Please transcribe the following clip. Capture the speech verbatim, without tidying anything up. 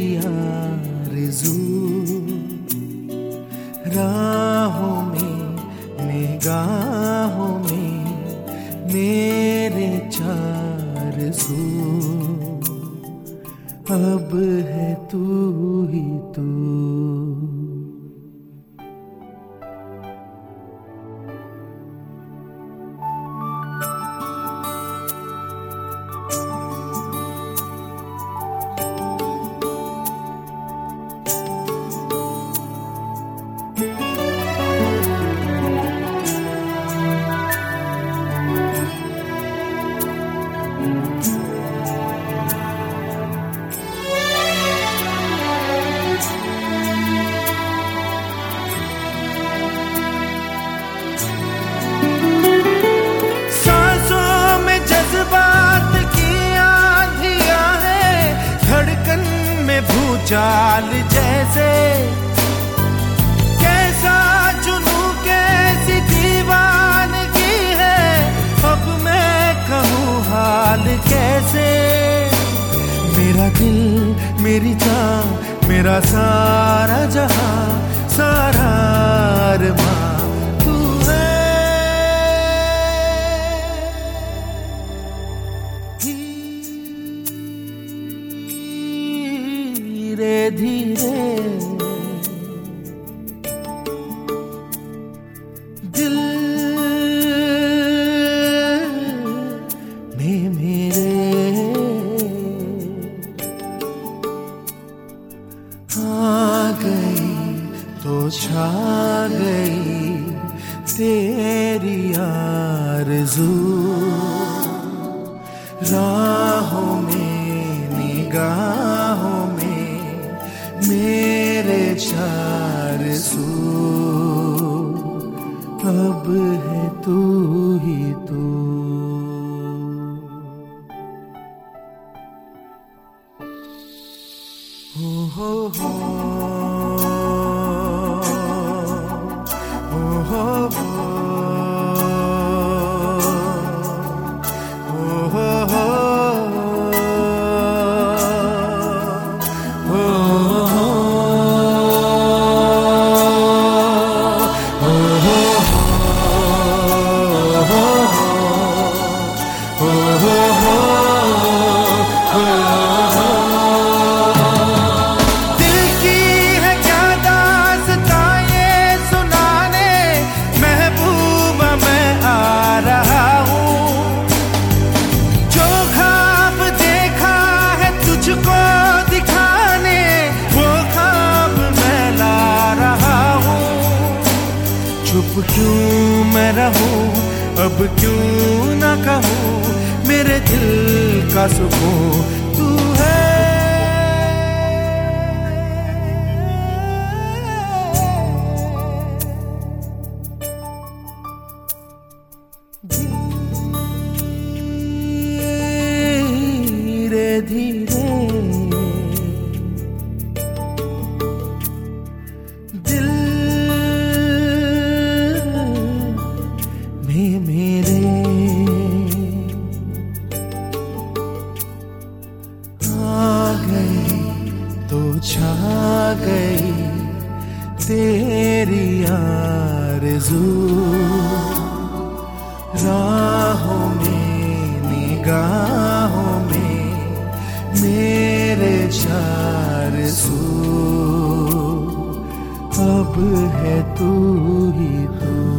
आरज़ू, राहों में निगाहों में मेरे चार सू, अब है तू ही तू। चाल जैसे कैसा जुनू कैसी दीवानगी है, अब मैं कहूँ हाल कैसे। मेरा दिल मेरी जान मेरा सारा जहां सारा अरमां तू है। धीरे धीरे दिल में मेरे आ गई तो छा गई तेरी आरज़ू, राहों में निगाहों में मेरे चार सू, अब है तू ही तू। हो हो हो हो हो चुप क्यों मैं रहूं अब क्यों ना कहूं, मेरे दिल का सुकून तू है। धीरे धीरे दिल में मेरे आ गई तो छा गई तेरी आरज़ू, राहों में निगाहों में मेरे चार सू, अब है तू ही तू।